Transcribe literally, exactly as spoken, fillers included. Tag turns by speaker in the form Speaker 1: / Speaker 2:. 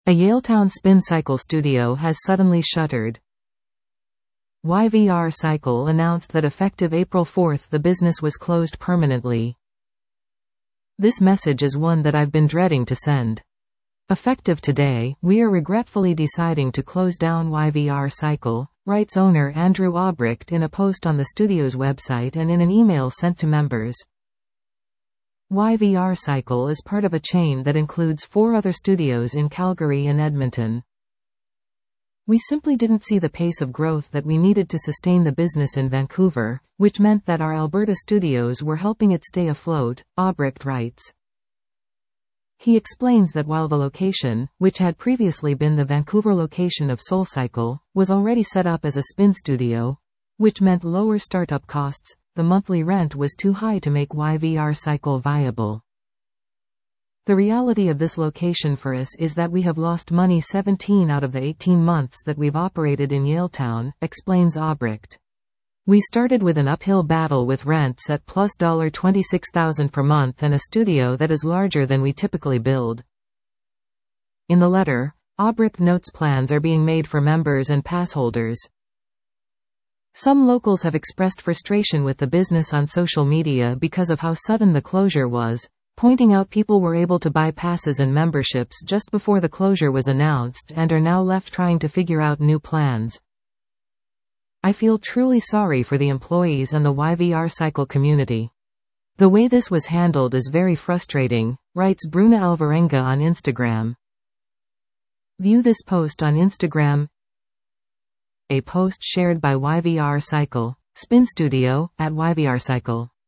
Speaker 1: A Yaletown spin cycle studio has suddenly shuttered. Y V R Cycle announced that effective April fourth the business was closed permanently. This message is one that I've been dreading to send. Effective today, we are regretfully deciding to close down Y V R Cycle, writes owner Andrew Albrecht in a post on the studio's website and in an email sent to members. Y V R Cycle is part of a chain that includes four other studios in Calgary and Edmonton. We simply didn't see the pace of growth that we needed to sustain the business in Vancouver, which meant that our Alberta studios were helping it stay afloat, Albrecht writes. He explains that while the location, which had previously been the Vancouver location of SoulCycle, was already set up as a spin studio, which meant lower startup costs, the monthly rent was too high to make Y V R Cycle viable. The reality of this location for us is that we have lost money seventeen out of the eighteen months that we've operated in Yaletown, explains Albrecht. We started with an uphill battle with rents at plus twenty-six thousand dollars per month and a studio that is larger than we typically build. In the letter, Albrecht notes plans are being made for members and pass holders. Some locals have expressed frustration with the business on social media because of how sudden the closure was, pointing out people were able to buy passes and memberships just before the closure was announced and are now left trying to figure out new plans. I feel truly sorry for the employees and the Y V R Cycle community. The way this was handled is very frustrating, writes Bruna Alvarenga on Instagram. View this post on Instagram. A post shared by Y V R Cycle, Spin Studio, at Y V R Cycle.